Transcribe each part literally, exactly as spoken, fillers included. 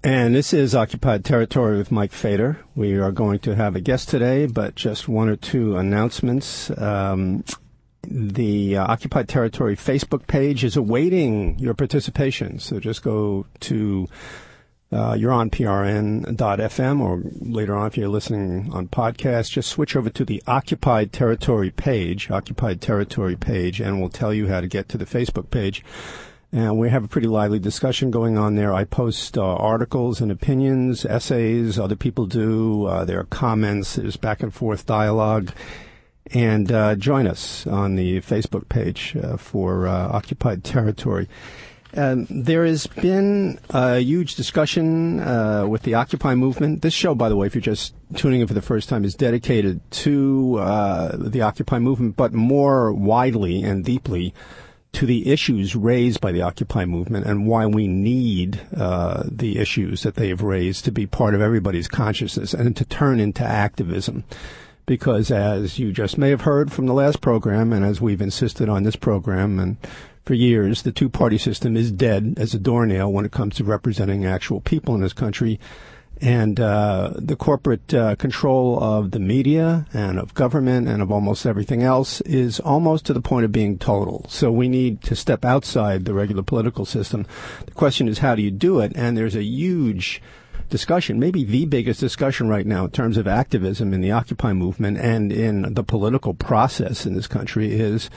And this is Occupied Territory with Mike Fader. We are going to have a guest today, but just one or two announcements. Um, the uh, Occupied Territory Facebook page is awaiting your participation. So just go to, uh, you're on P R N dot F M, or later on if you're listening on podcast, just switch over to the Occupied Territory page, Occupied Territory page, and we'll tell you how to get to the Facebook page. And we have a pretty lively discussion going on there. I post uh, articles and opinions, essays, other people do. Uh, there are comments. There's back and forth dialogue. And uh, join us on the Facebook page uh, for uh, Occupied Territory. Um, there has been a huge discussion uh, with the Occupy movement. This show, by the way, if you're just tuning in for the first time, is dedicated to uh, the Occupy movement, but more widely and deeply to the issues raised by the Occupy movement and why we need uh, the issues that they have raised to be part of everybody's consciousness and to turn into activism. Because as you just may have heard from the last program, and as we've insisted on this program and for years, the two-party system is dead as a doornail when it comes to representing actual people in this country. And uh, the corporate uh, control of the media and of government and of almost everything else is almost to the point of being total. So we need to step outside the regular political system. The question is, how do you do it? And there's a huge discussion, maybe the biggest discussion right now in terms of activism in the Occupy movement and in the political process in this country is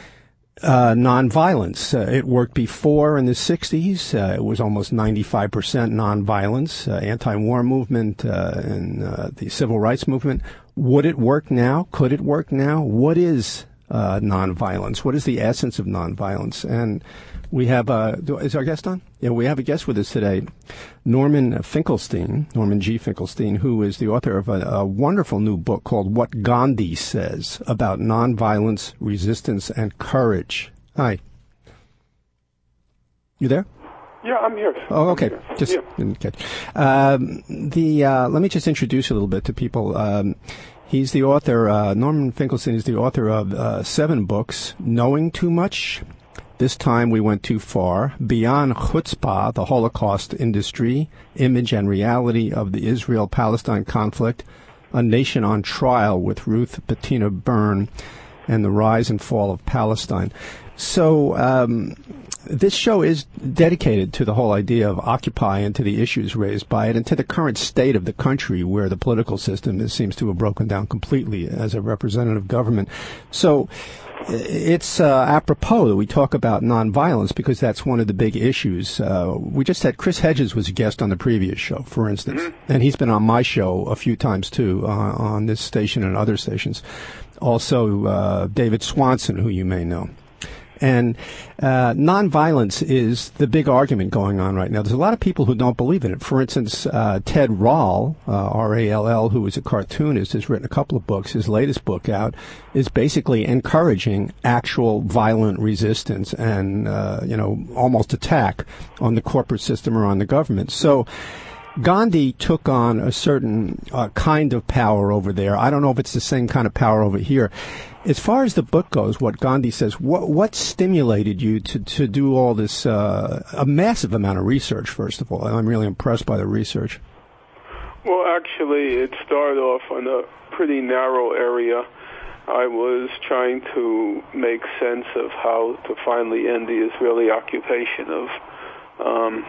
Uh, nonviolence. Uh, it worked before in the sixties. Uh, it was almost ninety-five percent nonviolence, uh, anti-war movement, uh, and uh, the civil rights movement. Would it work now? Could it work now? What is uh, nonviolence? What is the essence of nonviolence? And we have, uh, is our guest on? Yeah, we have a guest with us today, Norman Finkelstein, Norman G. Finkelstein, who is the author of a, a wonderful new book called What Gandhi Says About Nonviolence, Resistance, and Courage. Hi. You there? Yeah, I'm here. Oh, okay. Here. Just yeah. didn't catch. Um, the uh, let me just introduce you a little bit to people. Um, he's the author. Uh, Norman Finkelstein is the author of uh, seven books: Knowing Too Much, This Time We Went Too Far, Beyond Chutzpah, The Holocaust Industry, Image and Reality of the Israel-Palestine Conflict, A Nation on Trial with Ruth Bettina Byrne, and The Rise and Fall of Palestine. So um, this show is dedicated to the whole idea of Occupy and to the issues raised by it and to the current state of the country where the political system is, seems to have broken down completely as a representative government. So it's uh, apropos that we talk about nonviolence because that's one of the big issues. Uh, we just had Chris Hedges was a guest on the previous show, for instance, mm-hmm. and he's been on my show a few times too, uh, on this station and other stations. Also, uh, David Swanson, who you may know. And uh, nonviolence is the big argument going on right now. There's a lot of people who don't believe in it. For instance, uh, Ted Rall, uh, R A L L, who is a cartoonist, has written a couple of books. His latest book out is basically encouraging actual violent resistance and, uh, you know, almost attack on the corporate system or on the government. So Gandhi took on a certain uh, kind of power over there. I don't know if it's the same kind of power over here. As far as the book goes, what Gandhi says, what, what stimulated you to, to do all this, uh, a massive amount of research, first of all? I'm really impressed by the research. Well, actually, it started off on a pretty narrow area. I was trying to make sense of how to finally end the Israeli occupation of um,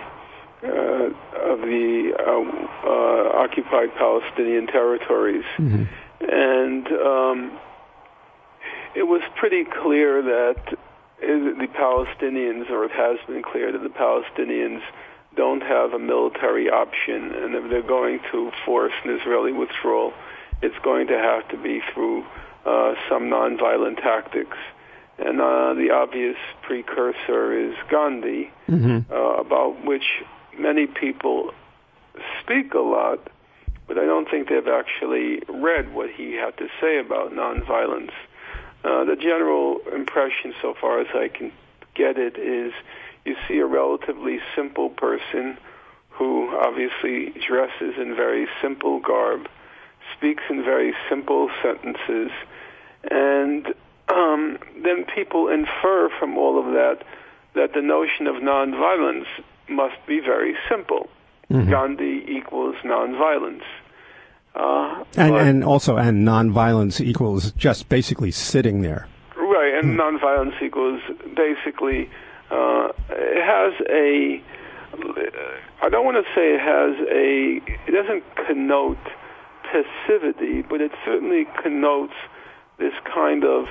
uh, of the uh, uh, occupied Palestinian territories. Mm-hmm. And um, it was pretty clear that the Palestinians, or it has been clear that the Palestinians don't have a military option, and if they're going to force an Israeli withdrawal, it's going to have to be through uh, some nonviolent tactics. And uh, the obvious precursor is Gandhi, mm-hmm. uh, about which many people speak a lot, but I don't think they've actually read what he had to say about nonviolence. Uh, the general impression, so far as I can get it, is you see a relatively simple person who obviously dresses in very simple garb, speaks in very simple sentences, and um, then people infer from all of that that the notion of nonviolence must be very simple. mm-hmm. Gandhi equals nonviolence. Uh, and, and also, and nonviolence equals just basically sitting there. Right, and mm. nonviolence equals basically, uh, it has a, I don't want to say it has a, it doesn't connote passivity, but it certainly connotes this kind of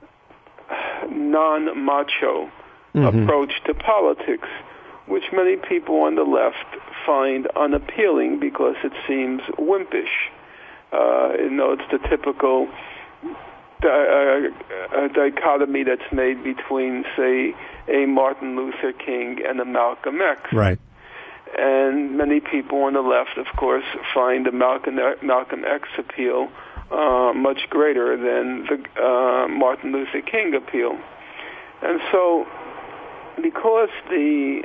non-macho mm-hmm. approach to politics, which many people on the left find unappealing because it seems wimpish. Uh, you know, it's the typical di- uh, dichotomy that's made between, say, a Martin Luther King and a Malcolm X. Right. And many people on the left, of course, find the Malcolm, Malcolm X appeal uh, much greater than the uh, Martin Luther King appeal. And so, because the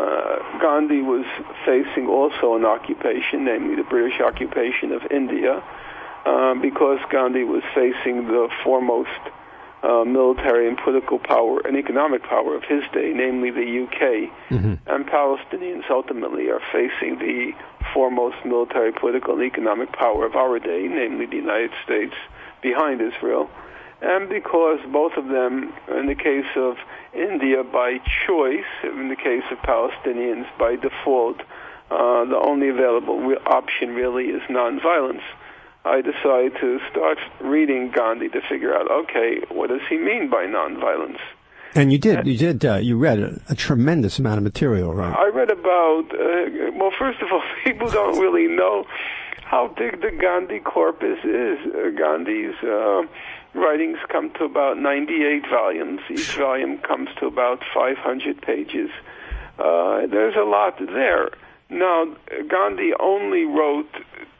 uh, Gandhi was facing also an occupation, namely the British occupation of India, uh, because Gandhi was facing the foremost uh, military and political power and economic power of his day, namely the U K, mm-hmm. and Palestinians ultimately are facing the foremost military, political, and economic power of our day, namely the United States, behind Israel. And because both of them, in the case of India by choice, in the case of Palestinians by default, uh, the only available re- option really is nonviolence, I decided to start reading Gandhi to figure out, okay, what does he mean by nonviolence? And you did, you did, uh, you read a, a tremendous amount of material, right? I read about, uh, well, first of all, people don't really know how big the Gandhi corpus is. Uh, Gandhi's uh, writings come to about ninety-eight volumes. Each volume comes to about five hundred pages. Uh, there's a lot there. Now, Gandhi only wrote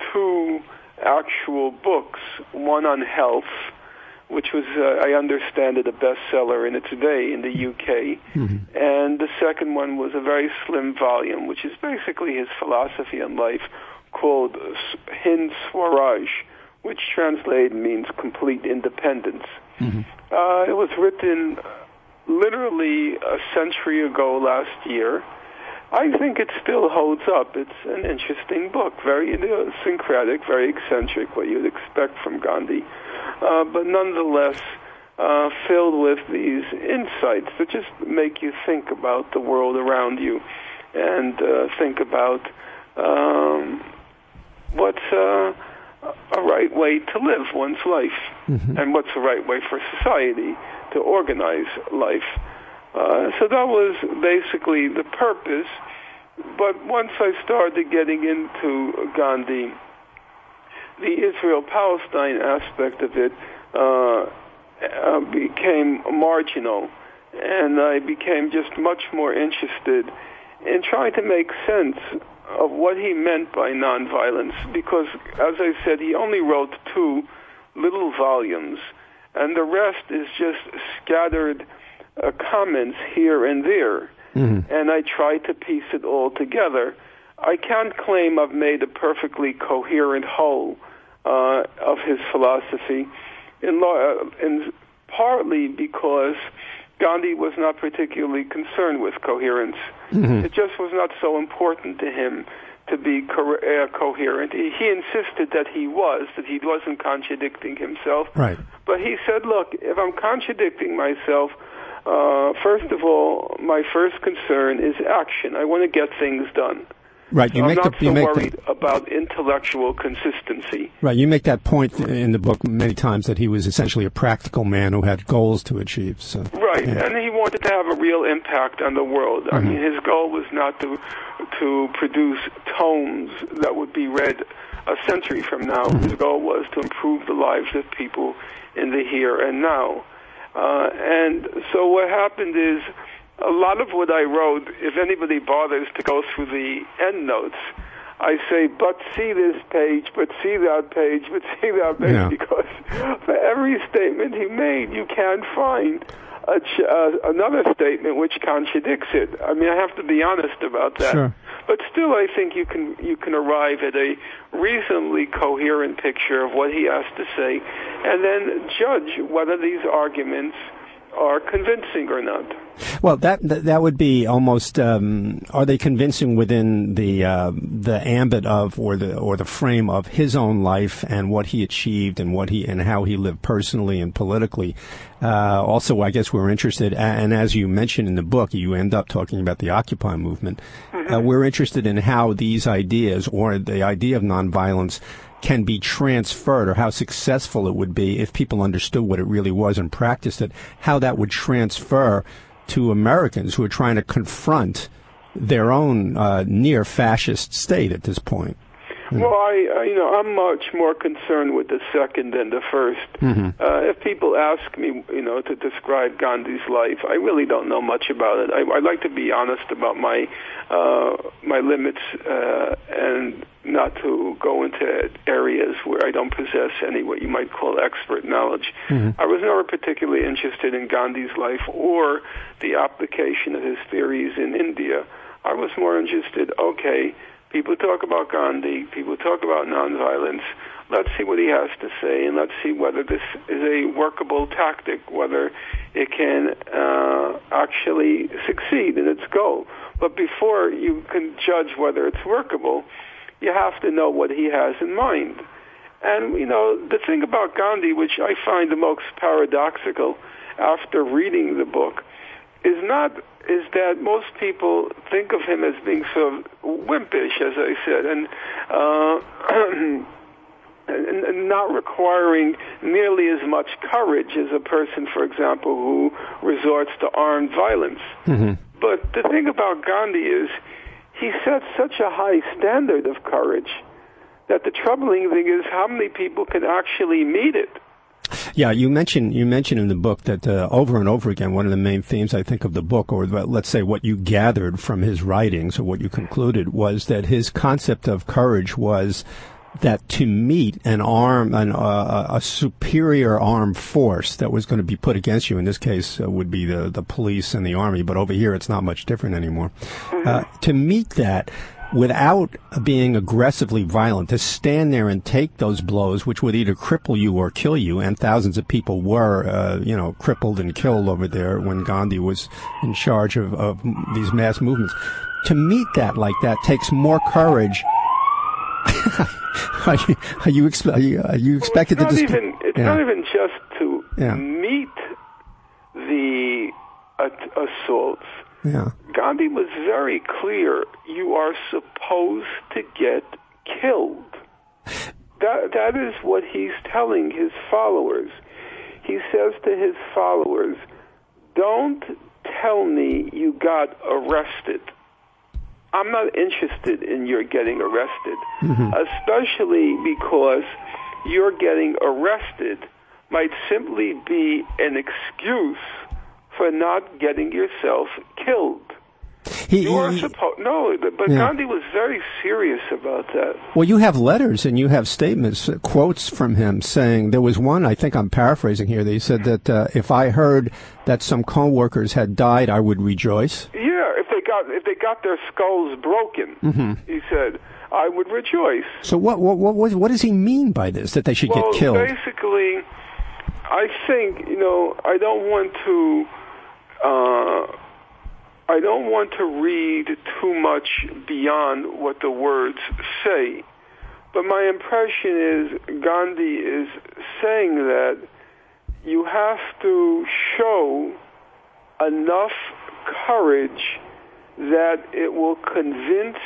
two actual books, one on health, which was, uh, I understand it, a bestseller in its day in the U K. Mm-hmm. And the second one was a very slim volume, which is basically his philosophy on life, called Hind Swaraj, which translated means complete independence. Mm-hmm. Uh, it was written literally a century ago last year. I think it still holds up. It's an interesting book, very idiosyncratic, very eccentric, what you'd expect from Gandhi, uh, but nonetheless uh, filled with these insights that just make you think about the world around you and uh, think about um, what's uh, a right way to live one's life, mm-hmm. and what's the right way for society to organize life. Uh, so that was basically the purpose. But once I started getting into Gandhi, the Israel-Palestine aspect of it uh, uh, became marginal, and I became just much more interested in trying to make sense of what he meant by nonviolence, because, as I said, he only wrote two little volumes, and the rest is just scattered uh, comments here and there, mm-hmm. and I tried to piece it all together. I can't claim I've made a perfectly coherent whole uh, of his philosophy, in, uh, in partly because Gandhi was not particularly concerned with coherence. Mm-hmm. It just was not so important to him to be co- uh, coherent. He, he insisted that he was, that he wasn't contradicting himself. Right. But he said, look, if I'm contradicting myself, uh, first of all, my first concern is action. I want to get things done. Right, you so make I'm not the, you so make worried the, about intellectual consistency. Right, you make that point in the book many times that he was essentially a practical man who had goals to achieve. So, right, yeah. And he wanted to have a real impact on the world. Mm-hmm. I mean, his goal was not to to produce tomes that would be read a century from now. Mm-hmm. His goal was to improve the lives of people in the here and now. Uh, and so what happened is, a lot of what I wrote, if anybody bothers to go through the endnotes, I say, but see this page, but see that page, but see that page, yeah. because for every statement he made, you can't find a ch- uh, another statement which contradicts it. I mean, I have to be honest about that. Sure. But still, I think you can you can arrive at a reasonably coherent picture of what he has to say, and then judge whether these arguments are convincing or not. Well, that that, that would be almost. Um, are they convincing within the uh, the ambit of or the or the frame of his own life and what he achieved and what he and how he lived personally and politically? Uh, also, I guess we're interested, and as you mentioned in the book, you end up talking about the Occupy movement. Mm-hmm. Uh, we're interested in how these ideas or the idea of nonviolence can be transferred, or how successful it would be if people understood what it really was and practiced it, how that would transfer to Americans who are trying to confront their own uh, near-fascist state at this point. Mm. Well, I, uh, you know, I'm much more concerned with the second than the first. Mm-hmm. Uh, if people ask me, you know, to describe Gandhi's life, I really don't know much about it. I, I like to be honest about my uh, my limits uh, and not to go into areas where I don't possess any what you might call expert knowledge. Mm-hmm. I was never particularly interested in Gandhi's life or the application of his theories in India. I was more interested, okay, people talk about Gandhi, people talk about nonviolence. Let's see what he has to say, and let's see whether this is a workable tactic, whether it can uh, actually succeed in its goal. But before you can judge whether it's workable, you have to know what he has in mind. And, you know, the thing about Gandhi, which I find the most paradoxical after reading the book, is not is that most people think of him as being sort of wimpish, as I said, and, uh, and, and not requiring nearly as much courage as a person, for example, who resorts to armed violence. Mm-hmm. But the thing about Gandhi is he set such a high standard of courage that the troubling thing is how many people can actually meet it. Yeah, you mentioned you mentioned in the book that uh, over and over again, one of the main themes, I think, of the book, or let's say what you gathered from his writings or what you concluded, was that his concept of courage was that to meet an arm, an, uh, a superior armed force that was going to be put against you, in this case uh, would be the, the police and the army, but over here it's not much different anymore. Mm-hmm. Uh, to meet that without being aggressively violent, to stand there and take those blows, which would either cripple you or kill you, and thousands of people were, uh, you know, crippled and killed over there when Gandhi was in charge of, of these mass movements. To meet that like that takes more courage. Are you, are you, expe- are you, are you expected well, it's to... Not dis- even, it's yeah. not even just to yeah. meet the uh, assaults. Yeah. Gandhi was very clear, you are supposed to get killed. That, that is what he's telling his followers. He says to his followers, don't tell me you got arrested. I'm not interested in your getting arrested, mm-hmm. especially because your getting arrested might simply be an excuse for not getting yourself killed. He, you are he, supposed no, but yeah. Gandhi was very serious about that. Well, you have letters and you have statements, uh, quotes from him saying, there was one, I think I'm paraphrasing here, that he said that uh, if I heard that some co-workers had died, I would rejoice. Yeah, if they got if they got their skulls broken, mm-hmm. he said, I would rejoice. So what what what what does he mean by this? That they should well, get killed? Basically, I think you know I don't want to. Uh, I don't want to read too much beyond what the words say, but my impression is Gandhi is saying that you have to show enough courage that it will convince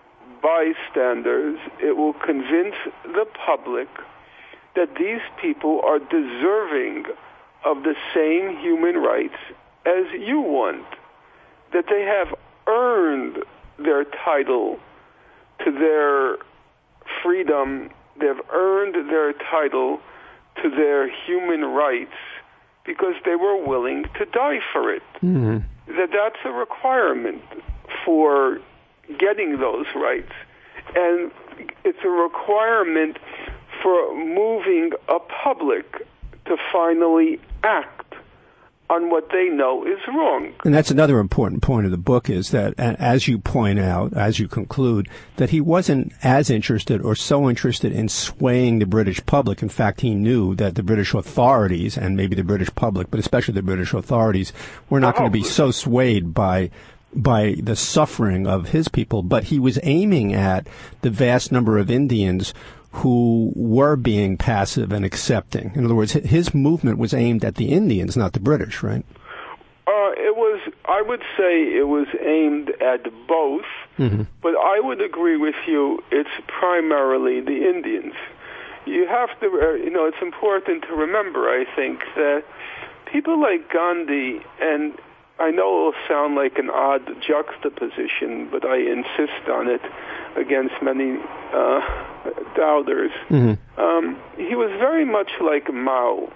bystanders, it will convince the public that these people are deserving of the same human rights as you want, that they have earned their title to their freedom, they've earned their title to their human rights because they were willing to die for it. Mm-hmm. That that's a requirement for getting those rights. And it's a requirement for moving a public to finally act on what they know is wrong. And that's another important point of the book is that, as you point out, as you conclude, that he wasn't as interested or so interested in swaying the British public. In fact, he knew that the British authorities, and maybe the British public, but especially the British authorities, were not oh. going to be so swayed by by the suffering of his people. But he was aiming at the vast number of Indians who were being passive and accepting. In other words, his movement was aimed at the Indians, not the British, right? Uh, it was, I would say it was aimed at both, mm-hmm. but I would agree with you, it's primarily the Indians. You have to, uh, you know, it's important to remember, I think, that people like Gandhi, and I know it will sound like an odd juxtaposition, but I insist on it against many uh, doubters. Mm-hmm. Um, he was very much like Mao.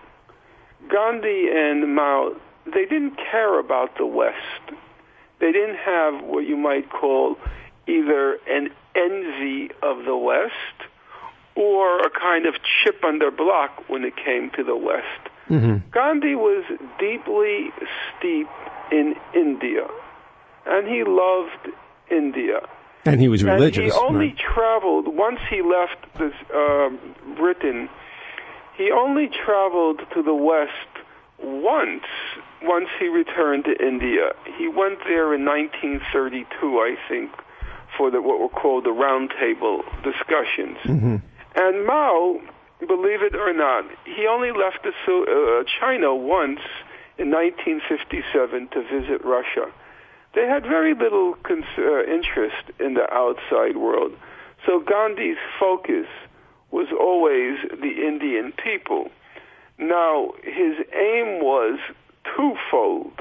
Gandhi and Mao, they didn't care about the West. They didn't have what you might call either an envy of the West or a kind of chip on their block when it came to the West. Mm-hmm. Gandhi was deeply steeped in India, and he loved India. And he was religious. And he only right? traveled, once he left this, uh, Britain, he only traveled to the West once, once he returned to India. He went there in nineteen thirty-two, I think, for the, what were called the Round Table discussions. Mm-hmm. And Mao, believe it or not, he only left the, uh, China once in nineteen fifty-seven to visit Russia. They had very little cons- uh, interest in the outside world. So Gandhi's focus was always the Indian people. Now, his aim was twofold.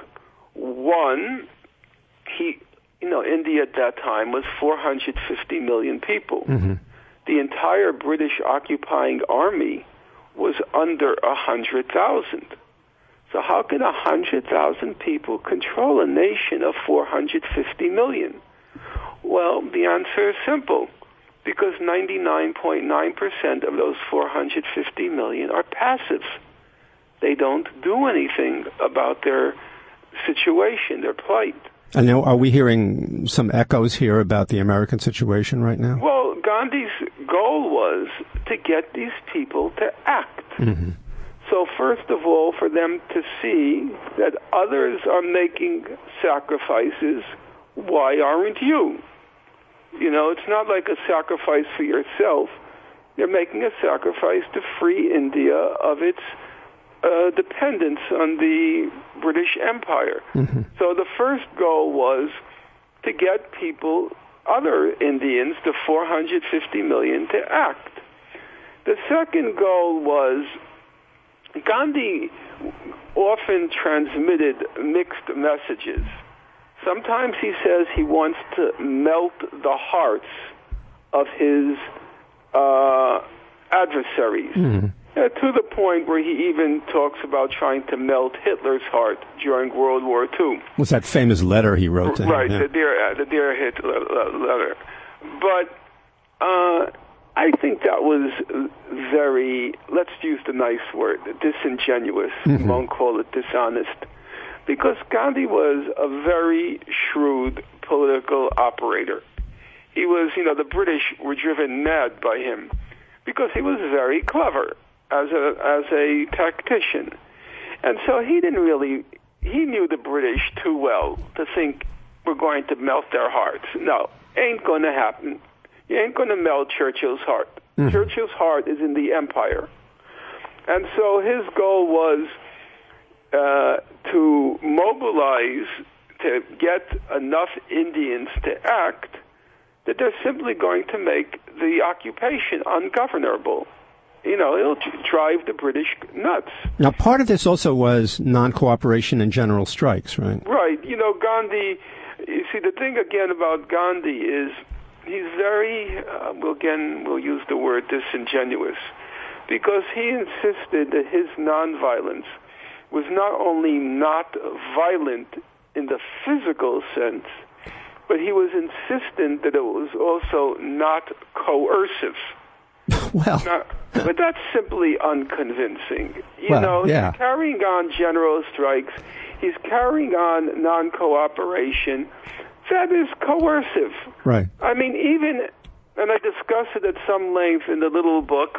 One, he, you know, India at that time was four hundred fifty million people. Mm-hmm. The entire British occupying army was under one hundred thousand. So how can one hundred thousand people control a nation of four hundred fifty million? Well, the answer is simple, because ninety-nine point nine percent of those four hundred fifty million are passive. They don't do anything about their situation, their plight. And now, are we hearing some echoes here about the American situation right now? Well, Gandhi's goal was to get these people to act. Mm-hmm. So first of all, for them to see that others are making sacrifices, why aren't you? You know, it's not like a sacrifice for yourself. You're making a sacrifice to free India of its uh, dependence on the British Empire. Mm-hmm. So the first goal was to get people, other Indians, the four hundred fifty million, to act. The second goal was Gandhi often transmitted mixed messages. Sometimes he says he wants to melt the hearts of his uh, adversaries, mm-hmm. uh, to the point where he even talks about trying to melt Hitler's heart during World War Two. Was that famous letter he wrote to him? Right, yeah. the Dear, uh, the Dear Hitler letter. But uh, I think that was very, let's use the nice word, disingenuous. Mm-hmm. We won't call it dishonest. Because Gandhi was a very shrewd political operator. He was, you know, the British were driven mad by him because he was very clever as a as a tactician. And so he didn't really, he knew the British too well to think we're going to melt their hearts. No, ain't going to happen. You ain't going to melt Churchill's heart. Mm-hmm. Churchill's heart is in the empire. And so his goal was uh, to mobilize, to get enough Indians to act, that they're simply going to make the occupation ungovernable. You know, it'll drive the British nuts. Now, part of this also was non-cooperation and general strikes, right? Right. You know, Gandhi, you see, the thing again about Gandhi is he's very, uh, well, again, we'll use the word disingenuous, because he insisted that his nonviolence was not only not violent in the physical sense, but he was insistent that it was also not coercive. Well, now, but that's simply unconvincing. You well, know, yeah. carrying on general strikes, he's carrying on non-cooperation, that is coercive. Right. I mean, even, and I discuss it at some length in the little book,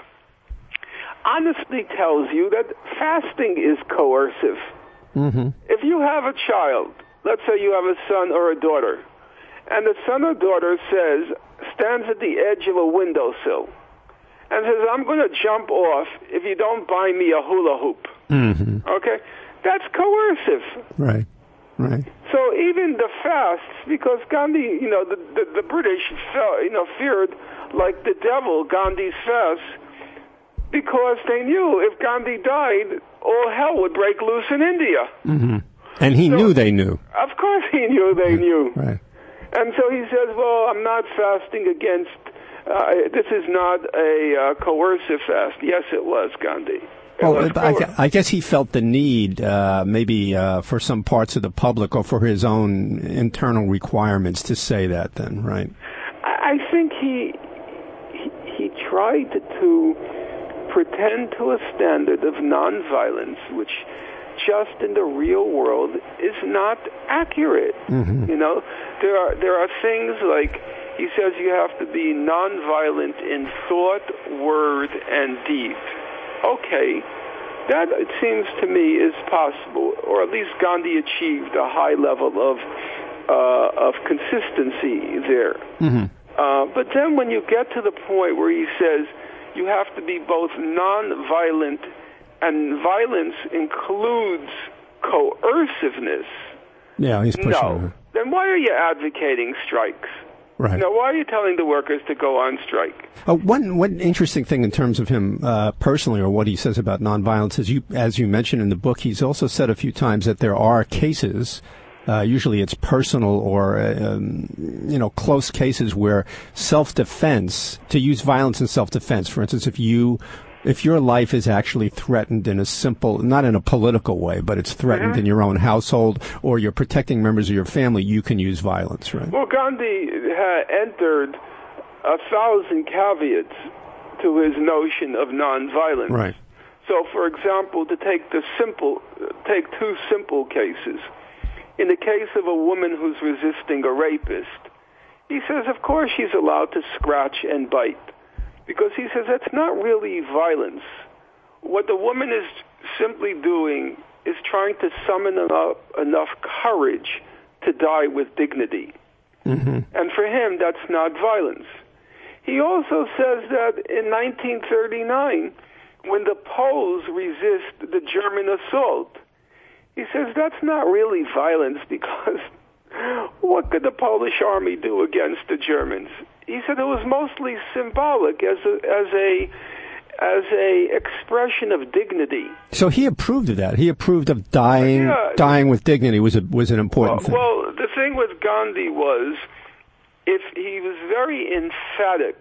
honestly tells you that fasting is coercive. Mm-hmm. If you have a child, let's say you have a son or a daughter, and the son or daughter says, stands at the edge of a windowsill, and says, I'm going to jump off if you don't buy me a hula hoop. Mm-hmm. Okay? That's coercive. Right, right. So even the fasts, because Gandhi, you know, the, the, the British, felt, you know, feared, like the devil, Gandhi's fasts, because they knew if Gandhi died, all hell would break loose in India. Mm-hmm. And he so, knew they knew. Of course he knew they knew. Right. And so he says, well, I'm not fasting against, uh, this is not a uh, coercive fast. Yes, it was, Gandhi. It well, was I, I guess he felt the need, uh, maybe uh, for some parts of the public or for his own internal requirements to say that then, right? I, I think he, he, he tried to, to pretend to a standard of nonviolence, which just in the real world is not accurate. Mm-hmm. You know, there are there are things like he says you have to be nonviolent in thought, word, and deed. Okay, that it seems to me is possible, or at least Gandhi achieved a high level of uh, of consistency there. Mm-hmm. Uh, but then when you get to the point where he says you have to be both nonviolent, and violence includes coerciveness. Yeah, he's pushing No. it. Then why are you advocating strikes? Right. Now, why are you telling the workers to go on strike? Uh, one one interesting thing in terms of him uh, personally, or what he says about nonviolence, is you, as you mentioned in the book, he's also said a few times that there are cases. Uh, usually it's personal or, uh, um, you know, close cases where self-defense, to use violence in self-defense, for instance, if you, if your life is actually threatened in a simple, not in a political way, but it's threatened mm-hmm. in your own household or you're protecting members of your family, you can use violence, right? Well, Gandhi had entered a thousand caveats to his notion of nonviolence. Right. So, for example, to take the simple, take two simple cases. In the case of a woman who's resisting a rapist, he says, of course she's allowed to scratch and bite, because he says that's not really violence. What the woman is simply doing is trying to summon enough, enough courage to die with dignity. Mm-hmm. And for him, that's not violence. He also says that in nineteen thirty-nine, when the Poles resist the German assault, he says that's not really violence, because what could the Polish army do against the Germans? He said it was mostly symbolic as a, as a as a expression of dignity. So he approved of that. He approved of dying yeah. dying with dignity was a, was an important well, thing. Well, the thing with Gandhi was, if he was very emphatic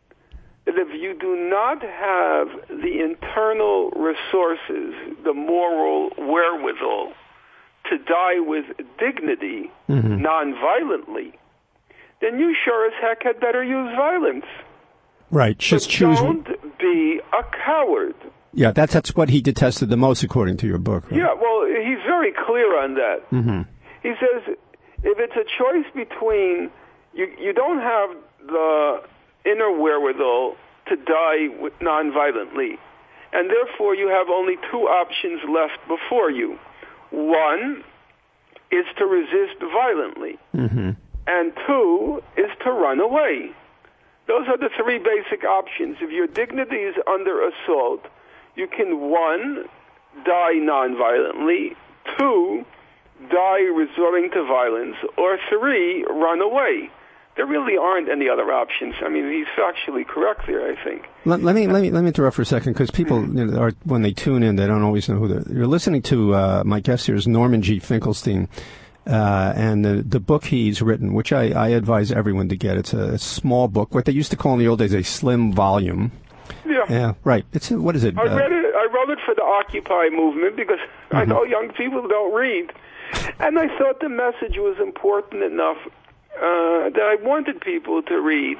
that if you do not have the internal resources, the moral wherewithal to die with dignity, mm-hmm. non-violently, then you sure as heck had better use violence. Right, just but choose. Don't be a coward. Yeah, that's that's what he detested the most, according to your book. Right? Yeah, well, he's very clear on that. Mm-hmm. He says if it's a choice between you, you don't have the inner wherewithal to die with non-violently, and therefore you have only two options left before you. One is to resist violently, mm-hmm. and two is to run away. Those are the three basic options. If your dignity is under assault, you can, one, die non-violently, two, die resorting to violence, or three, run away. There really aren't any other options. I mean, he's factually correct there, I think. Let, let me let me let me interrupt for a second, because people, you know, are, when they tune in, they don't always know who they're. You're listening to uh, my guest here is Norman G. Finkelstein, uh, and the the book he's written, which I, I advise everyone to get. It's a small book, what they used to call in the old days a slim volume. Yeah. Yeah. Right. It's what is it? I uh, read it. I wrote it for the Occupy movement because mm-hmm. I know young people don't read, and I thought the message was important enough Uh, that I wanted people to read.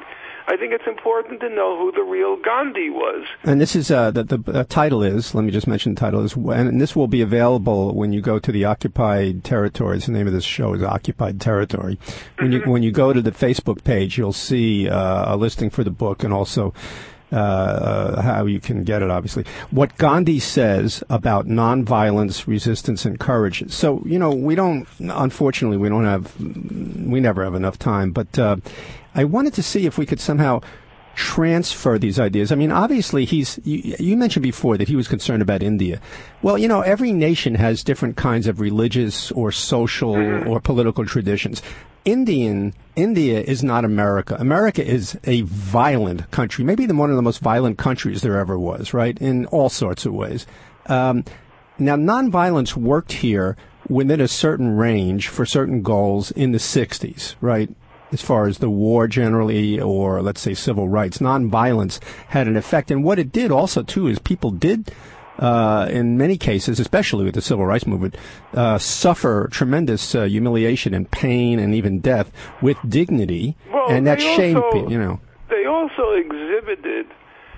I think it's important to know who the real Gandhi was. And this is, uh, the, the uh, title is, let me just mention the title is, and this will be available when you go to the Occupied Territories. The name of this show is Occupied Territory. When Mm-hmm. you, when you go to the Facebook page, you'll see uh, a listing for the book and also Uh, uh, how you can get it, obviously. What Gandhi says about nonviolence, resistance, and courage. So, you know, we don't, unfortunately, we don't have, we never have enough time, but uh, I wanted to see if we could somehow transfer these ideas. I mean, obviously, he's, you, you mentioned before that he was concerned about India. Well, you know, every nation has different kinds of religious or social or political traditions. Indian, India is not America. America is a violent country, maybe the, one of the most violent countries there ever was, right, in all sorts of ways. Um, now, nonviolence worked here within a certain range for certain goals in the sixties, right, as far as the war generally or, let's say, civil rights. Nonviolence had an effect. And what it did also, too, is people did Uh, in many cases, especially with the civil rights movement, uh, suffer tremendous uh, humiliation and pain and even death with dignity, well, and that also, shamed people, you know. They also exhibited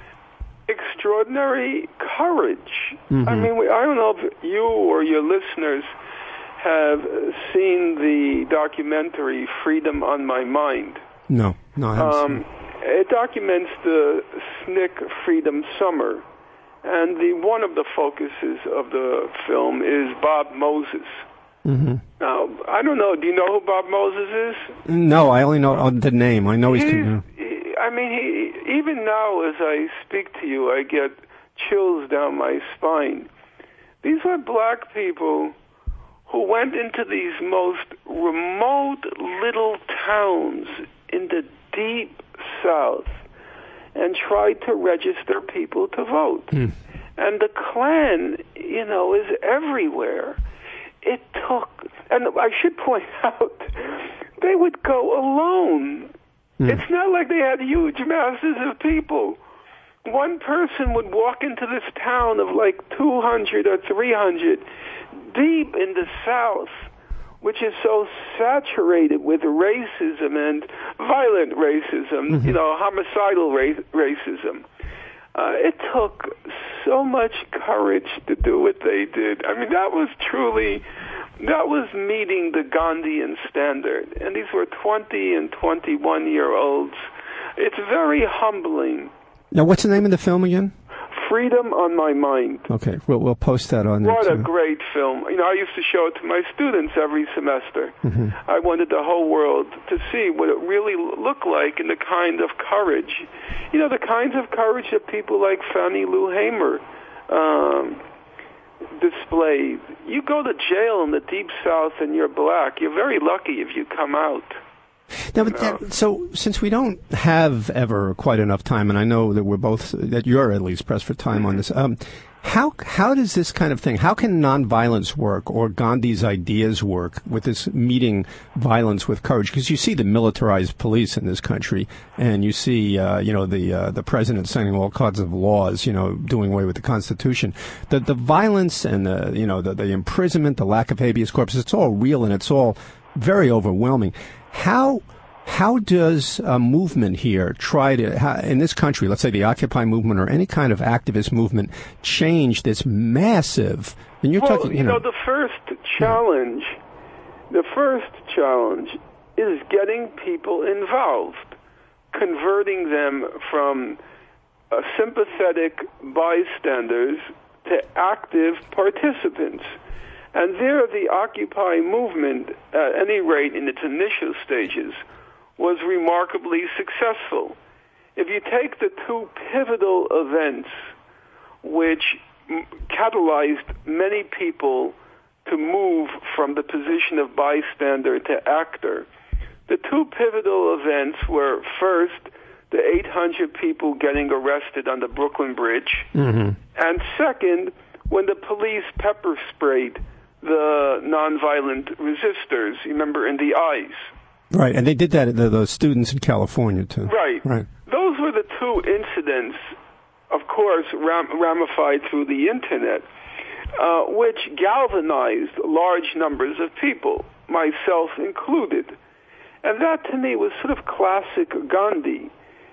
extraordinary courage. Mm-hmm. I mean, we, I don't know if you or your listeners have seen the documentary Freedom on My Mind. No, no, I haven't um, seen it. It documents the S N C C Freedom Summer. And the one of the focuses of the film is Bob Moses. Mm-hmm. Now, I don't know. Do you know who Bob Moses is? No, I only know the name. I know he's... he's you know. he, I mean, he, even now as I speak to you, I get chills down my spine. These were black people who went into these most remote little towns in the deep South and tried to register people to vote. Mm. And the Klan, you know, is everywhere. It took, and I should point out, they would go alone. Mm. It's not like they had huge masses of people. One person would walk into this town of like two hundred or three hundred, deep in the South, which is so saturated with racism and violent racism, mm-hmm. you know, homicidal ra- racism. Uh, it took so much courage to do what they did. I mean, that was truly, that was meeting the Gandhian standard. And these were twenty and twenty-one-year-olds. It's very humbling. Now, what's the name of the film again? Freedom on My Mind. Okay, we'll, we'll post that on there. What too. a great film. You know, I used to show it to my students every semester. Mm-hmm. I wanted the whole world to see what it really looked like and the kind of courage. You know, the kinds of courage that people like Fannie Lou Hamer um, displayed. You go to jail in the Deep South and you're black. You're very lucky if you come out. Now, but that, so since we don't have ever quite enough time, and I know that we're both, that you're at least pressed for time on this, um, how how does this kind of thing, how can nonviolence work or Gandhi's ideas work with this meeting violence with courage? Because you see the militarized police in this country, and you see, uh, you know, the uh, the president signing all kinds of laws, you know, doing away with the Constitution. The the violence and the you know the, the imprisonment, the lack of habeas corpus, it's all real and it's all very overwhelming. How how does a movement here try to, how, in this country, let's say the Occupy movement or any kind of activist movement, change this massive? And you're well, talking, you, you know, know, the first challenge, the first challenge is getting people involved, converting them from uh, sympathetic bystanders to active participants. And there, the Occupy movement, at any rate in its initial stages, was remarkably successful. If you take the two pivotal events which m- catalyzed many people to move from the position of bystander to actor, the two pivotal events were, first, the eight hundred people getting arrested on the Brooklyn Bridge, mm-hmm. and second, when the police pepper sprayed the nonviolent resistors, remember, in the eyes. Right, and they did that, the, those students in California, too. Right. Right. Those were the two incidents, of course, ram- ramified through the Internet, uh, which galvanized large numbers of people, myself included. And that, to me, was sort of classic Gandhi.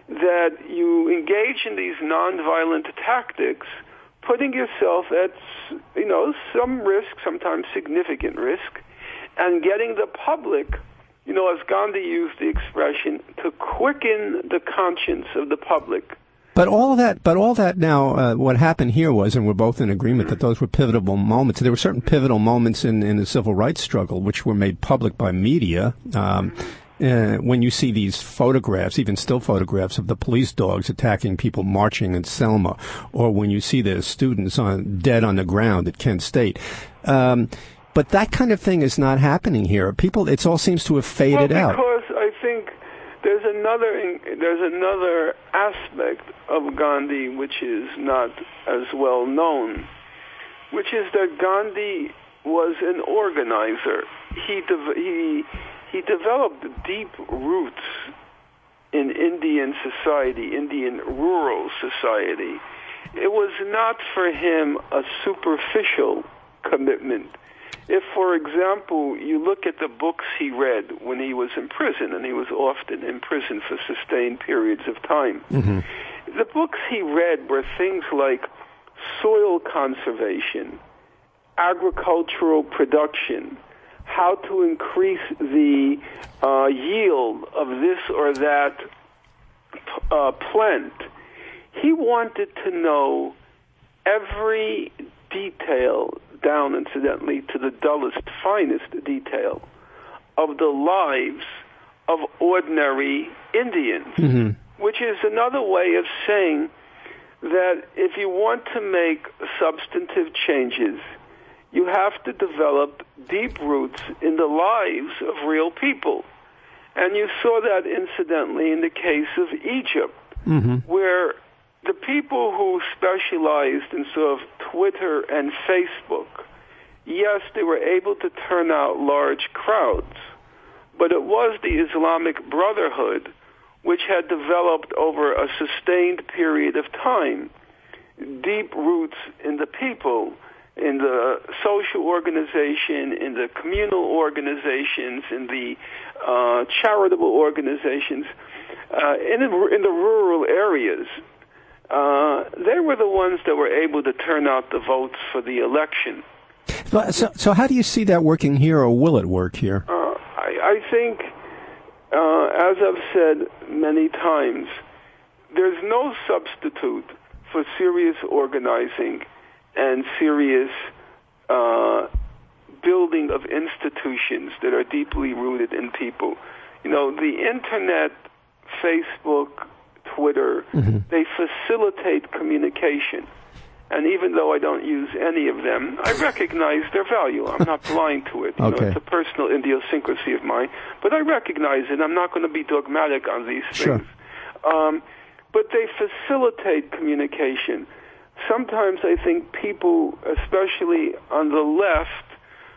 that you engage in these nonviolent tactics, putting yourself at, you know, some risk, sometimes significant risk, and getting the public, you know, as Gandhi used the expression, to quicken the conscience of the public. But all that, but all that now, uh, what happened here was, and we're both in agreement that those were pivotal moments. There were certain pivotal moments in, in the civil rights struggle, which were made public by media. Um, uh, when you see these photographs, even still photographs of the police dogs attacking people marching in Selma, or when you see the students on dead on the ground at Kent State. Um, but that kind of thing is not happening here. People, it all seems to have faded well, out. Because I think there's another there's another aspect of Gandhi which is not as well known, which is that Gandhi was an organizer. He de- he he developed deep roots in Indian society, Indian rural society. It was not for him a superficial commitment. If, for example, you look at the books he read when he was in prison, and he was often in prison for sustained periods of time, mm-hmm. the books he read were things like soil conservation, agricultural production, how to increase the uh, yield of this or that uh, plant. He wanted to know every detail, down incidentally to the dullest, finest detail, of the lives of ordinary Indians, mm-hmm. which is another way of saying that if you want to make substantive changes, you have to develop deep roots in the lives of real people. And you saw that incidentally in the case of Egypt, mm-hmm. where the people who specialized in sort of Twitter and Facebook, yes, they were able to turn out large crowds, but it was the Islamic Brotherhood which had developed over a sustained period of time deep roots in the people, in the social organization, in the communal organizations, in the uh, charitable organizations, uh, in, in the rural areas. Uh, they were the ones that were able to turn out the votes for the election. So, so how do you see that working here, or will it work here? Uh, I, I think, uh, as I've said many times, there's no substitute for serious organizing and serious uh, building of institutions that are deeply rooted in people. You know, the Internet, Facebook, Twitter, mm-hmm. they facilitate communication. And even though I don't use any of them, I recognize their value. I'm not blind to it. You okay. know, it's a personal idiosyncrasy of mine. But I recognize it. I'm not going to be dogmatic on these things. Sure. Um, but they facilitate communication. Sometimes I think people, especially on the left,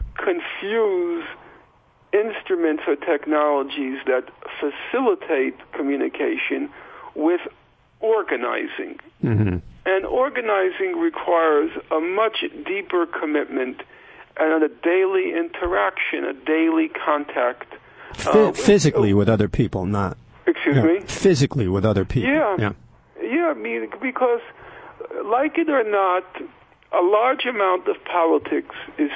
confuse instruments or technologies that facilitate communication with organizing. Mm-hmm. And organizing requires a much deeper commitment and a daily interaction, a daily contact. Uh, physically with, uh, with other people, not... Excuse yeah, me? Physically with other people. Yeah. Yeah, yeah I mean, because, like it or not, a large amount of politics is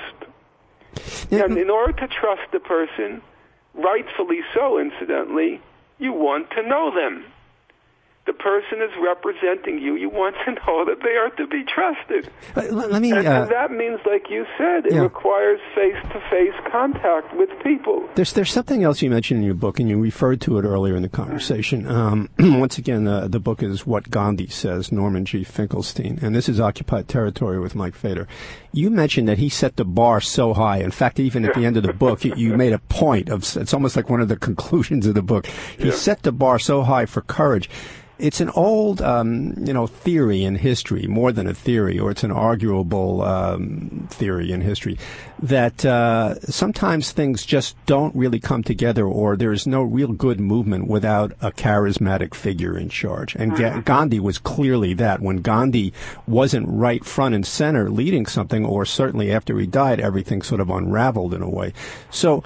trust. Yeah. And in order to trust a person, rightfully so, incidentally, you want to know them. The person is representing you. You want to know that they are to be trusted. Uh, let, let me, and, uh, and that means, like you said, it yeah. requires face-to-face contact with people. There's there's something else you mentioned in your book, and you referred to it earlier in the conversation. Um, once again, uh, the book is What Gandhi Says, Norman G. Finkelstein, and this is Occupied Territory with Mike Fader. You mentioned that he set the bar so high. In fact, even at the end of the book, you, you made a point of, it's almost like one of the conclusions of the book. He yeah. set the bar so high for courage. It's an old, um, you know, theory in history, more than a theory, or it's an arguable um, theory in history, that uh, sometimes things just don't really come together, or there's no real good movement without a charismatic figure in charge. And Ga- Gandhi was clearly that. When Gandhi wasn't right front and center leading something, or certainly after he died, everything sort of unraveled in a way. So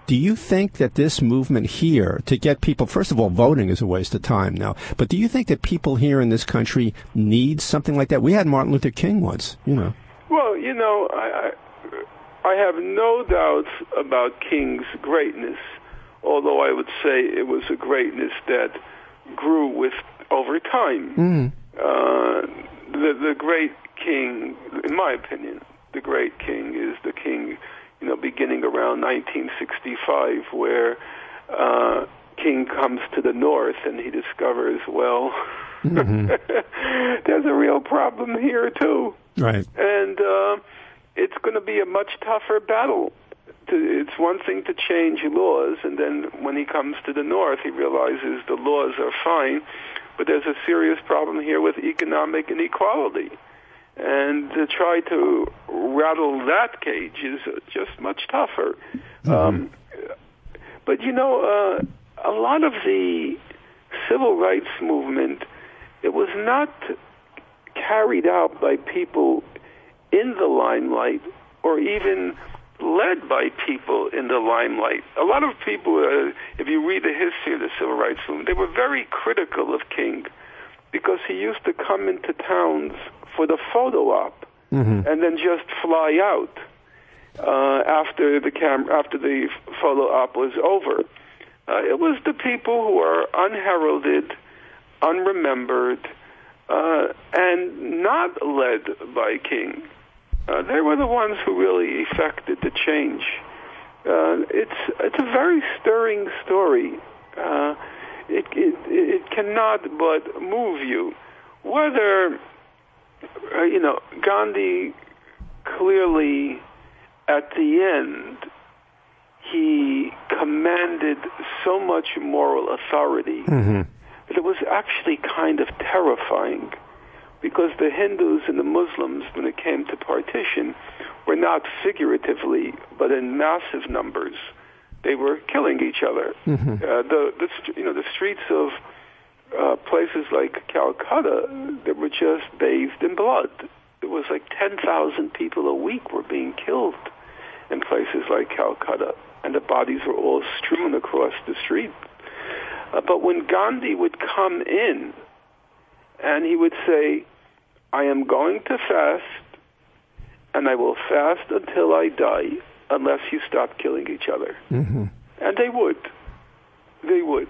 Do you think that this movement here, to get people, first of all, voting is a waste of time now, but do you think that people here in this country need something like that? We had Martin Luther King once, you know. Well, you know, I, I, I have no doubts about King's greatness, although I would say it was a greatness that grew with over time. Mm. Uh, the, the great King, in my opinion, the great King is the King, you know, beginning around nineteen sixty-five, where uh, King comes to the north and he discovers, well, mm-hmm. there's a real problem here too. Right. And uh, it's going to be a much tougher battle. It's one thing to change laws, and then when he comes to the north, he realizes the laws are fine, but there's a serious problem here with economic inequality. And to try to rattle that cage is just much tougher. Mm-hmm. Um, but, you know, uh, a lot of the civil rights movement, it was not carried out by people in the limelight or even led by people in the limelight. A lot of people, uh, if you read the history of the civil rights movement, they were very critical of King because he used to come into towns for the photo op, mm-hmm. and then just fly out uh, after the cam- after the photo op was over. Uh, it was the people who are unheralded, unremembered, uh, and not led by King. Uh, they were the ones who really effected the change. Uh, it's it's a very stirring story. Uh, it, it it cannot but move you, whether. Uh, you know, Gandhi clearly, at the end, he commanded so much moral authority mm-hmm. that it was actually kind of terrifying, because the Hindus and the Muslims, when it came to partition, were not figuratively, but in massive numbers. They were killing each other. Mm-hmm. Uh, the, the you know the streets of Uh, places like Calcutta, they were just bathed in blood. It was like ten thousand people a week were being killed in places like Calcutta, and the bodies were all strewn across the street. Uh, but when Gandhi would come in and he would say, I am going to fast, and I will fast until I die, unless you stop killing each other. Mm-hmm. And they would. They would.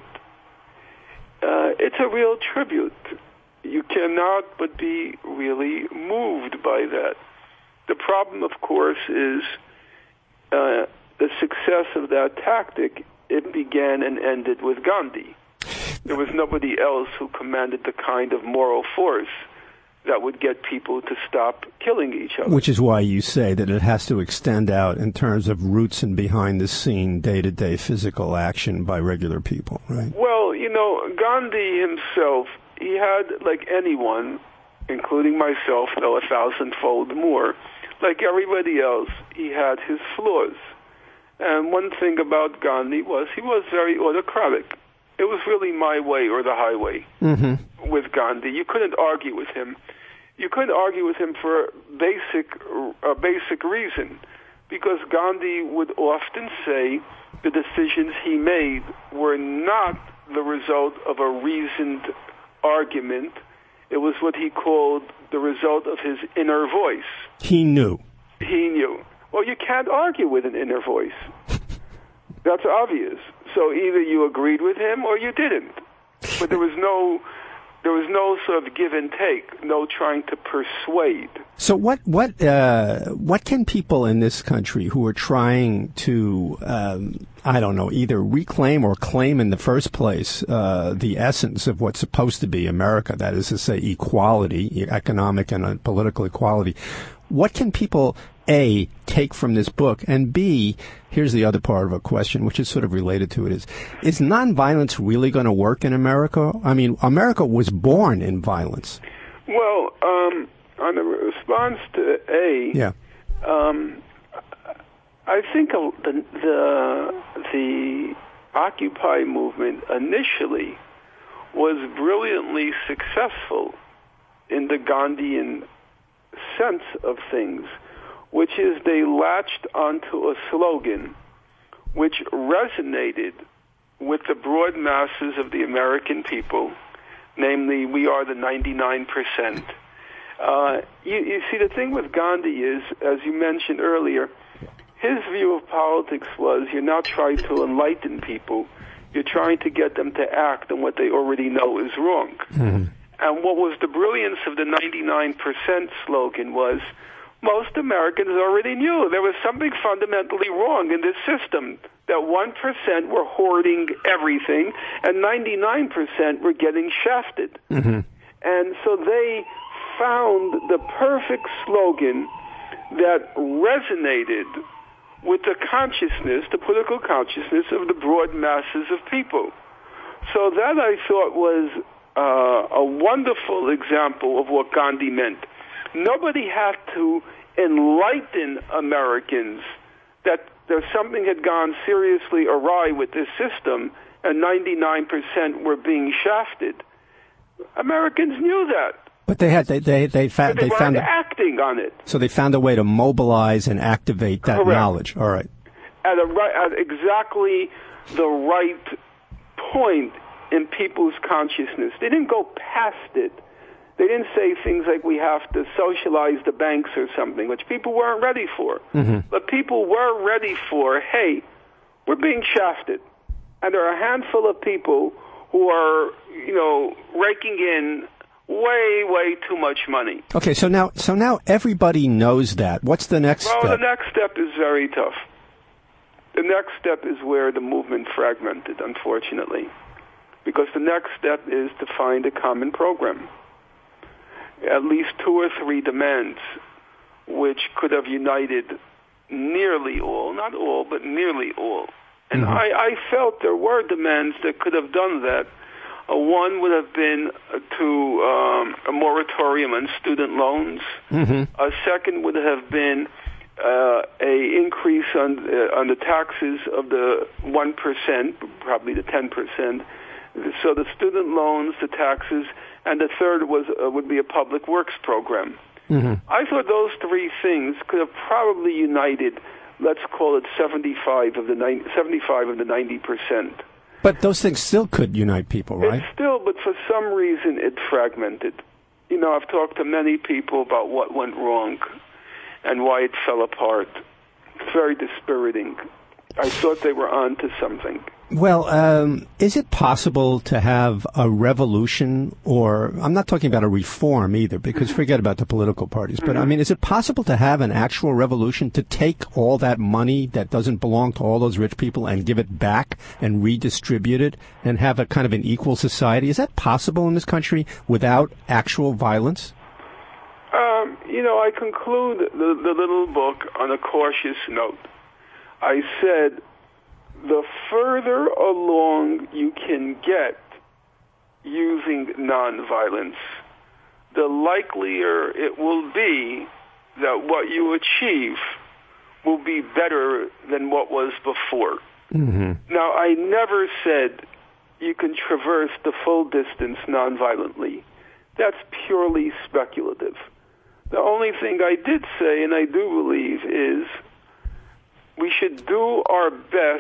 Uh, it's a real tribute. You cannot but be really moved by that. The problem, of course, is uh, the success of that tactic. It began and ended with Gandhi. There was nobody else who commanded the kind of moral force that would get people to stop killing each other. Which is why you say that it has to extend out in terms of roots and behind-the-scene, day-to-day physical action by regular people, right? Well, you know, Gandhi himself, he had, like anyone, including myself, though a thousandfold more, like everybody else, he had his flaws. And one thing about Gandhi was he was very autocratic. It was really my way or the highway mm-hmm. with Gandhi. You couldn't argue with him. You couldn't argue with him for a basic, a basic reason, because Gandhi would often say the decisions he made were not the result of a reasoned argument. It was what he called the result of his inner voice. He knew. He knew. Well, you can't argue with an inner voice. That's obvious. So either you agreed with him or you didn't. But there was no, there was no sort of give and take, no trying to persuade. So what, what, uh, what can people in this country who are trying to, um, I don't know, either reclaim or claim in the first place uh, the essence of what's supposed to be America, that is to say equality, economic and uh, political equality, what can people, A, take from this book, and B, here's the other part of a question, which is sort of related to it, is, is nonviolence really going to work in America? I mean, America was born in violence. Well, um, on the response to A, yeah. um, I think the, the, the Occupy movement initially was brilliantly successful in the Gandhian sense of things, which is they latched onto a slogan, which resonated with the broad masses of the American people, namely, we are the ninety-nine percent. Uh, you, you see, the thing with Gandhi is, as you mentioned earlier, his view of politics was you're not trying to enlighten people, you're trying to get them to act on what they already know is wrong. Mm-hmm. And what was the brilliance of the ninety-nine percent slogan was most Americans already knew there was something fundamentally wrong in this system, that one percent were hoarding everything and ninety-nine percent were getting shafted. Mm-hmm. And so they found the perfect slogan that resonated with the consciousness, the political consciousness of the broad masses of people. So that, I thought, was uh, a wonderful example of what Gandhi meant. Nobody had to enlighten Americans that there something had gone seriously awry with this system and ninety-nine percent were being shafted. Americans knew that. But they had they they they, fa- but they, they found a, acting on it. So they found a way to mobilize and activate that Correct. knowledge. All right. At a at exactly the right point in people's consciousness. They didn't go past it. They didn't say things like we have to socialize the banks or something, which people weren't ready for. Mm-hmm. But people were ready for, hey, we're being shafted. And there are a handful of people who are, you know, raking in way, way too much money. Okay, so now so now everybody knows that. What's the next well, step? Well, the next step is very tough. The next step is where the movement fragmented, unfortunately. Because the next step is to find a common program. At least two or three demands which could have united nearly all, not all, but nearly all. And mm-hmm. I, I felt there were demands that could have done that. Uh, one would have been to um, a moratorium on student loans. Mm-hmm. A second would have been uh, a increase on uh, on the taxes of the one percent, probably the ten percent. So the student loans, the taxes, and the third was uh, would be a public works program. Mm-hmm. I thought those three things could have probably united, let's call it seventy-five of the ninety, seventy-five of the ninety percent. But those things still could unite people, right? It still, but for some reason it fragmented. You know, I've talked to many people about what went wrong and why it fell apart. It's very dispiriting. I thought they were on to something. Well, um, is it possible to have a revolution, or I'm not talking about a reform either, because forget about the political parties, but I mean, is it possible to have an actual revolution, to take all that money that doesn't belong to all those rich people and give it back and redistribute it and have a kind of an equal society? Is that possible in this country without actual violence? Um, you know, I conclude the, the little book on a cautious note. I said, the further along you can get using nonviolence, the likelier it will be that what you achieve will be better than what was before. Mm-hmm. Now, I never said you can traverse the full distance nonviolently. That's purely speculative. The only thing I did say, and I do believe, is we should do our best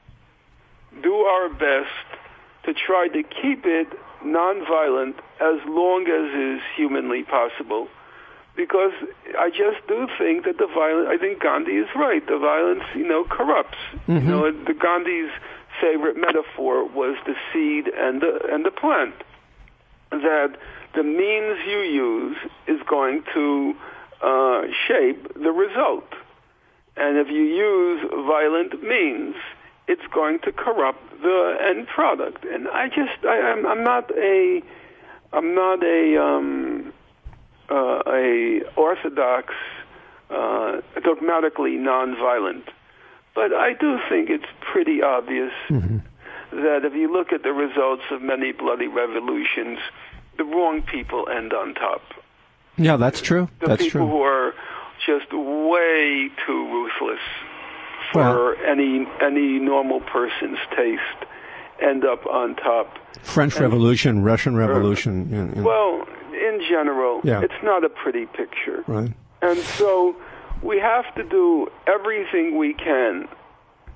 do our best to try to keep it nonviolent as long as is humanly possible. Because I just do think that the violence, I think Gandhi is right, the violence, you know, corrupts. Mm-hmm. You know, the Gandhi's favorite metaphor was the seed and the, and the plant. That the means you use is going to uh, shape the result. And if you use violent means, it's going to corrupt the end product. And I just, I, I'm, I'm not a, I'm not a, um, uh, a orthodox, uh, dogmatically nonviolent. But I do think it's pretty obvious mm-hmm. that if you look at the results of many bloody revolutions, the wrong people end on top. Yeah, that's true. The that's people true. who are just way too ruthless for well, any any normal person's taste end up on top. French and, Revolution, Russian Revolution. Uh, yeah, yeah. Well, in general, yeah. It's not a pretty picture. Right. And so we have to do everything we can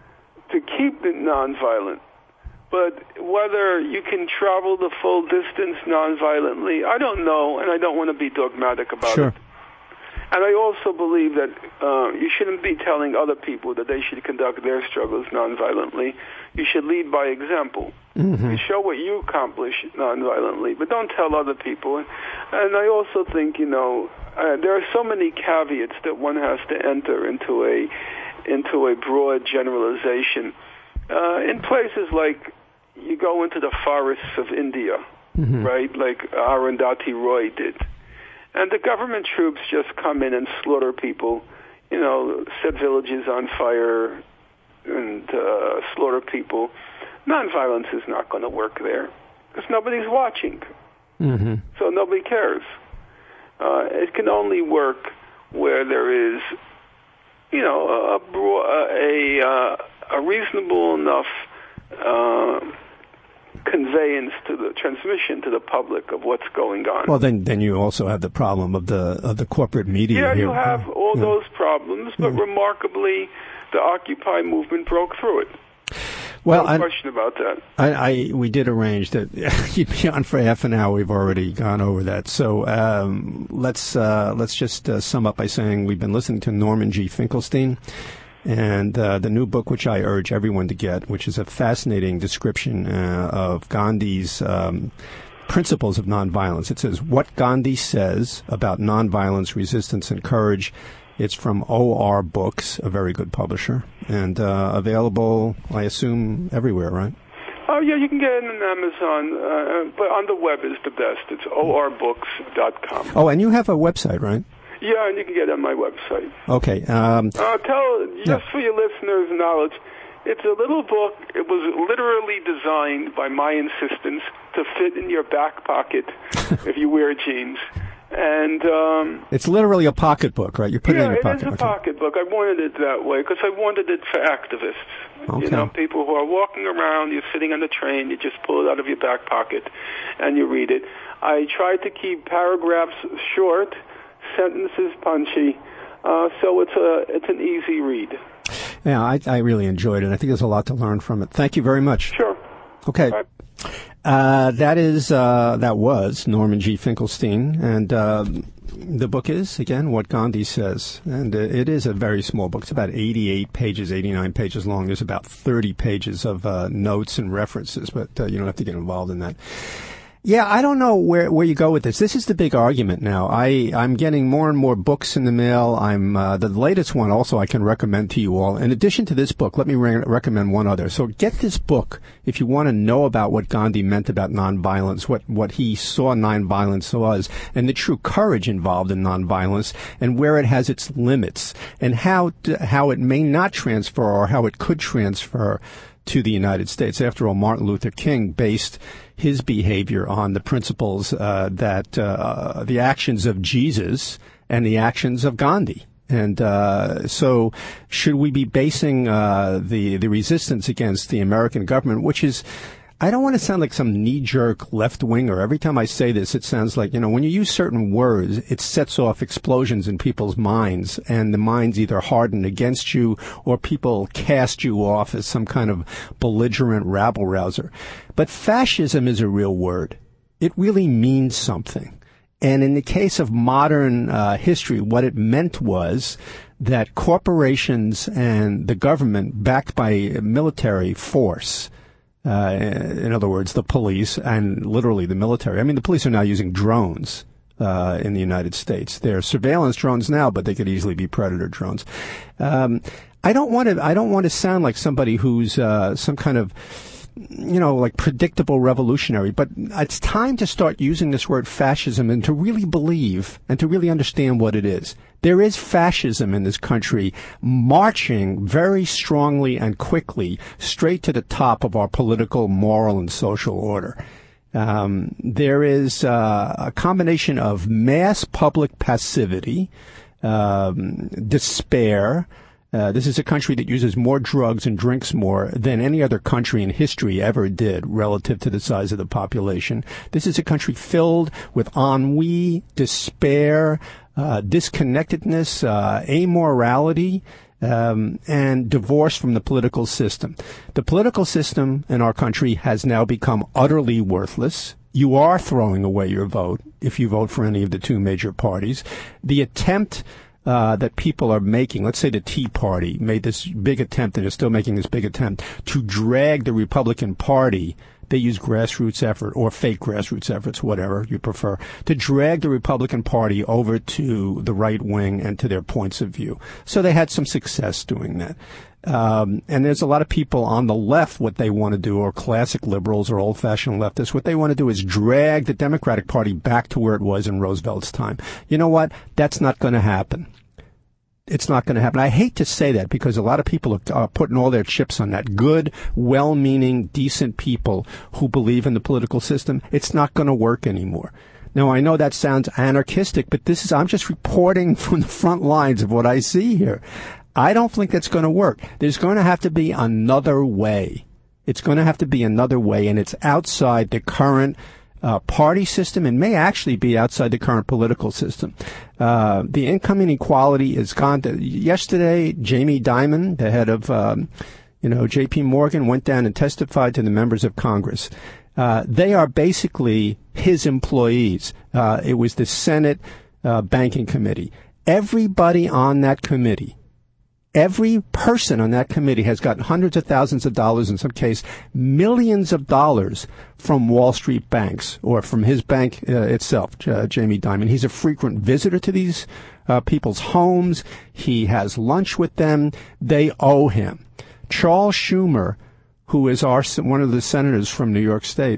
to keep it nonviolent. But whether you can travel the full distance nonviolently, I don't know, and I don't want to be dogmatic about sure. it. And I also believe that uh, you shouldn't be telling other people that they should conduct their struggles nonviolently. You should lead by example. Mm-hmm. You show what you accomplish nonviolently, but don't tell other people. And I also think, you know, uh, there are so many caveats that one has to enter into a into a broad generalization. Uh, in places like, you go into the forests of India, mm-hmm. right, like Arundhati Roy did. And the government troops just come in and slaughter people, you know, set villages on fire and uh, slaughter people. Nonviolence is not going to work there because nobody's watching. Mm-hmm. So nobody cares. Uh, it can only work where there is, you know, a, a, a, a reasonable enough uh, conveyance to the transmission to the public of what's going on. Well, then, then you also have the problem of the of the corporate media. Yeah, here. you have all yeah. those problems, but yeah. remarkably, the Occupy movement broke through it. Well, no I, question about that. I, I we did arrange that you'd be on for half an hour. We've already gone over that, so um, let's uh, let's just uh, sum up by saying we've been listening to Norman G. Finkelstein. And uh, the new book, which I urge everyone to get, which is a fascinating description uh, of Gandhi's um, principles of nonviolence. It says, What Gandhi Says About Nonviolence, Resistance, and Courage. It's from O R Books, a very good publisher, and uh, available, I assume, everywhere, right? Oh, yeah, you can get it on Amazon, uh, but on the web is the best. It's O R books dot com. Oh, and you have a website, right? Yeah, and you can get it on my website. Okay. Um, uh, tell, just yeah. for your listeners' knowledge, it's a little book. It was literally designed by my insistence to fit in your back pocket if you wear jeans. And um, it's literally a pocketbook, right? You put yeah, it in your it pocket. is a okay. pocketbook. I wanted it that way because I wanted it for activists. Okay. You know, people who are walking around, you're sitting on the train, you just pull it out of your back pocket and you read it. I tried to keep paragraphs short, sentences punchy, uh, so it's a it's an easy read. Yeah, I, I really enjoyed it. I think there's a lot to learn from it. Thank you very much. Sure. Okay. Right. Uh, that is, uh, that was Norman G. Finkelstein, and uh, the book is, again, What Gandhi Says, and uh, it is a very small book. It's about eighty-eight pages, eighty-nine pages long. There's about thirty pages of uh, notes and references, but uh, you don't have to get involved in that. Yeah, I don't know where where you go with this. This is the big argument now. I I'm getting more and more books in the mail. I'm uh, the latest one also I can recommend to you all. In addition to this book, let me re- recommend one other. So get this book if you want to know about what Gandhi meant about nonviolence, what what he saw nonviolence was, and the true courage involved in nonviolence, and where it has its limits, and how to, how it may not transfer or how it could transfer to the United States. After all, Martin Luther King based his behavior on the principles uh, that uh, the actions of Jesus and the actions of Gandhi. And uh, so should we be basing uh, the, the resistance against the American government, which is, I don't want to sound like some knee-jerk left-winger. Every time I say this, it sounds like, you know, when you use certain words, it sets off explosions in people's minds, and the minds either harden against you or people cast you off as some kind of belligerent rabble-rouser. But fascism is a real word. It really means something. And in the case of modern uh, history, what it meant was that corporations and the government, backed by military force, Uh, in other words, the police and literally the military. I mean, the police are now using drones uh, in the United States. They're surveillance drones now, but they could easily be predator drones. Um, I don't want to. I don't want to sound like somebody who's uh, some kind of, you know, like predictable revolutionary, but it's time to start using this word fascism and to really believe and to really understand what it is. There is fascism in this country marching very strongly and quickly straight to the top of our political, moral, and social order. Um, there is uh, a combination of mass public passivity, um, despair. Uh, this is a country that uses more drugs and drinks more than any other country in history ever did relative to the size of the population. This is a country filled with ennui, despair, uh, disconnectedness, uh, amorality. um, and divorced from the political system. The political system in our country has now become utterly worthless. You are throwing away your vote if you vote for any of the two major parties. The attempt uh, that people are making, let's say the Tea Party made this big attempt and is still making this big attempt to drag the Republican Party, they use grassroots effort or fake grassroots efforts, whatever you prefer, to drag the Republican Party over to the right wing and to their points of view. So they had some success doing that. Um, and there's a lot of people on the left, what they want to do, or classic liberals or old-fashioned leftists, what they want to do is drag the Democratic Party back to where it was in Roosevelt's time. You know what? That's not going to happen. It's not going to happen. I hate to say that because a lot of people are, are putting all their chips on that. Good, well-meaning, decent people who believe in the political system. It's not going to work anymore. Now, I know that sounds anarchistic, but this is, I'm just reporting from the front lines of what I see here. I don't think that's going to work. There's going to have to be another way. It's going to have to be another way, and it's outside the current uh, party system and may actually be outside the current political system. Uh, the income inequality is gone. To, yesterday, Jamie Dimon, the head of, um, you know, J P Morgan, went down and testified to the members of Congress. Uh, they are basically his employees. Uh, it was the Senate uh, Banking Committee. Everybody on that committee, every person on that committee has gotten hundreds of thousands of dollars, in some case millions of dollars, from Wall Street banks or from his bank uh, itself, uh, Jamie Dimon. He's a frequent visitor to these uh, people's homes. He has lunch with them. They owe him. Charles Schumer, who is our one of the senators from New York State,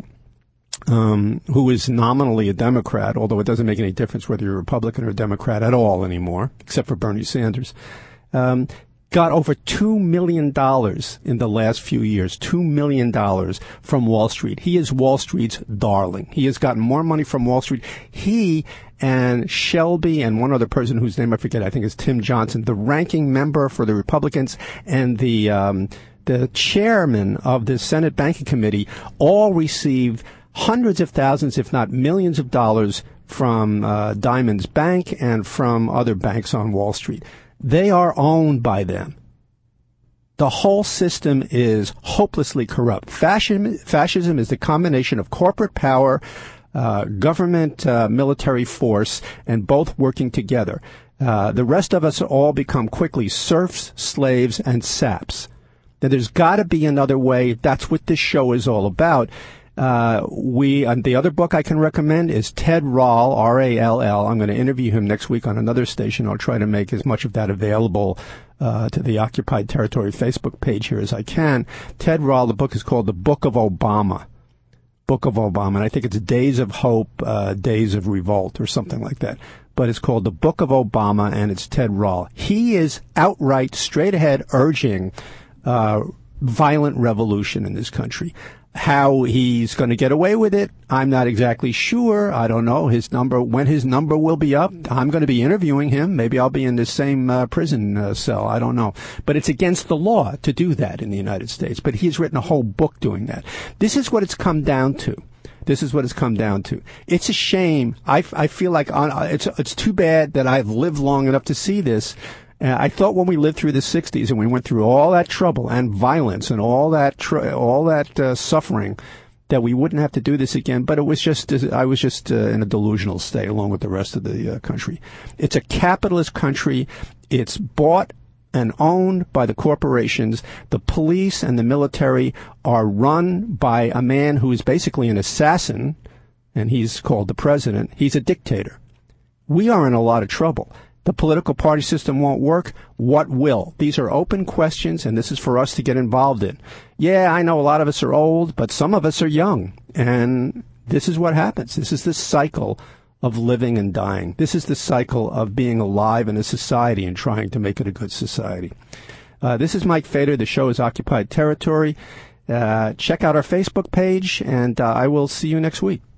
um, who is nominally a Democrat, although it doesn't make any difference whether you're a Republican or a Democrat at all anymore, except for Bernie Sanders, um, got over two million dollars in the last few years, two million dollars from Wall Street. He is Wall Street's darling. He has gotten more money from Wall Street. He and Shelby and one other person whose name I forget, I think is Tim Johnson, the ranking member for the Republicans and the um, the chairman of the Senate Banking Committee, all receive hundreds of thousands, if not millions of dollars from uh, Dimon's bank and from other banks on Wall Street. They are owned by them. The whole system is hopelessly corrupt. Fascism, fascism is the combination of corporate power, uh, government, uh, military force, and both working together. Uh, the rest of us all become quickly serfs, slaves, and saps. Now, there's got to be another way. That's what this show is all about. Uh, we, uh, the other book I can recommend is Ted Rall, R A L L. I'm going to interview him next week on another station. I'll try to make as much of that available, uh, to the Occupied Territory Facebook page here as I can. Ted Rall, the book is called The Book of Obama. Book of Obama. And I think it's Days of Hope, uh, Days of Revolt or something like that. But it's called The Book of Obama and it's Ted Rall. He is outright, straight ahead urging, uh, violent revolution in this country. How he's going to get away with it, I'm not exactly sure. I don't know his number, when his number will be up. I'm going to be interviewing him. Maybe I'll be in the same uh, prison uh, cell. I don't know. But it's against the law to do that in the United States. But he's written a whole book doing that. This is what it's come down to. This is what it's come down to. It's a shame. I, I feel like on, it's, it's too bad that I've lived long enough to see this. Uh, I thought when we lived through the sixties and we went through all that trouble and violence and all that tr- all that uh, suffering that we wouldn't have to do this again. But it was just I was just uh, in a delusional state along with the rest of the uh, country. It's a capitalist country. It's bought and owned by the corporations. The police and the military are run by a man who is basically an assassin, and he's called the president. He's a dictator. We are in a lot of trouble. The political party system won't work. What will? These are open questions, and this is for us to get involved in. Yeah, I know a lot of us are old, but some of us are young. And this is what happens. This is the cycle of living and dying. This is the cycle of being alive in a society and trying to make it a good society. Uh, this is Mike Feder. The show is Occupied Territory. Uh, check out our Facebook page, and uh, I will see you next week.